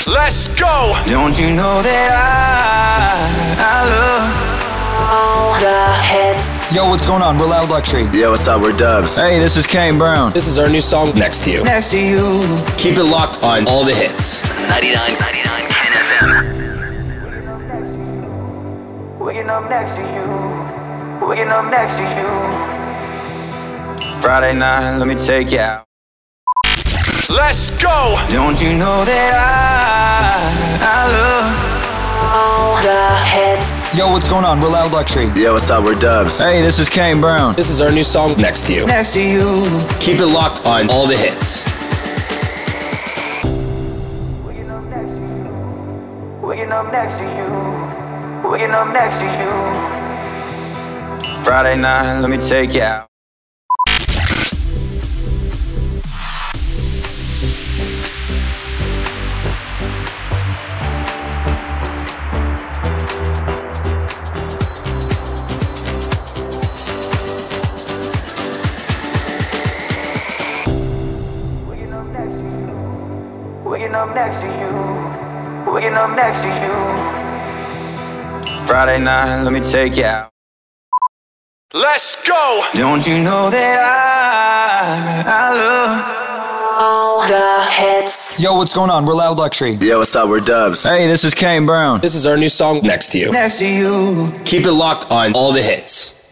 Let's go! Don't you know that I love all the hits. Yo, what's going on? We're Loud Luxury. Yo, what's up? We're Dubs. Hey, this is Kane Brown. This is our new song, Next to You. next to you? Keep it locked on all the hits. 99 Ken FM. Waking up next to you. Waking up next to you. Friday night, let me take you out. Let's go! Don't you know that I love All the hits. Yo, what's going on? We're Loud Luxury. Yo, what's up? We're Dubs. Hey, this is Kane Brown. This is our new song, Next to You. next to you? Keep it locked on all the hits. Waking up next to you. Waking up next to you. Waking up next to you. Friday night, let me take you out. Waking up next to you. Waking up next to you. Friday night, let me take you out. Let's go! Don't you know that I love All the hits. Yo, what's going on? We're Loud Luxury. Yo, what's up? We're Dubs. Hey, this is Kane Brown. This is our new song, Next to You. next to you? Keep it locked on all the hits.